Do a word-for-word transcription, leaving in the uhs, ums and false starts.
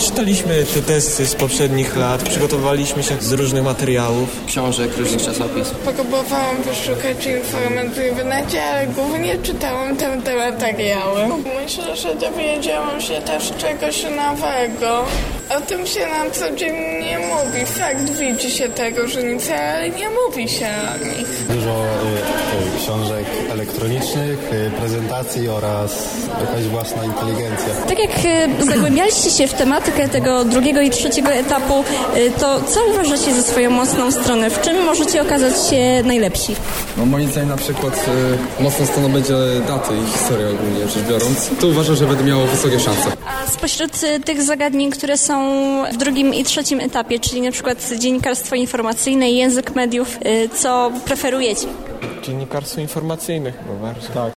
Czytaliśmy te testy z poprzednich lat, przygotowaliśmy się z różnych materiałów. Książek, różnych czasopism. Próbowałam wyszukać informacji w necie, ale głównie czytałam te materiały. Myślę, że dowiedziałam się też czegoś nowego. O tym się nam co dzień nie mówi. Fakt, widzi się te różnice, ale nie mówi się o nich. Dużo y, y, książek elektronicznych, y, prezentacji oraz jakaś własna inteligencja. Tak jak y, zagłębialiście się w tematykę tego drugiego i trzeciego etapu, y, to co uważacie za swoją mocną stronę? W czym możecie okazać się najlepsi? No moim zdaniem na przykład y, mocną stroną będzie daty i historia ogólnie rzecz biorąc. To uważam, że będę miało wysokie szanse. A spośród y, tych zagadnień, które są w drugim i trzecim etapie, czyli na przykład dziennikarstwo informacyjne i język mediów, y, co preferujecie? Dziennikarstwo informacyjne chyba bardziej. Tak.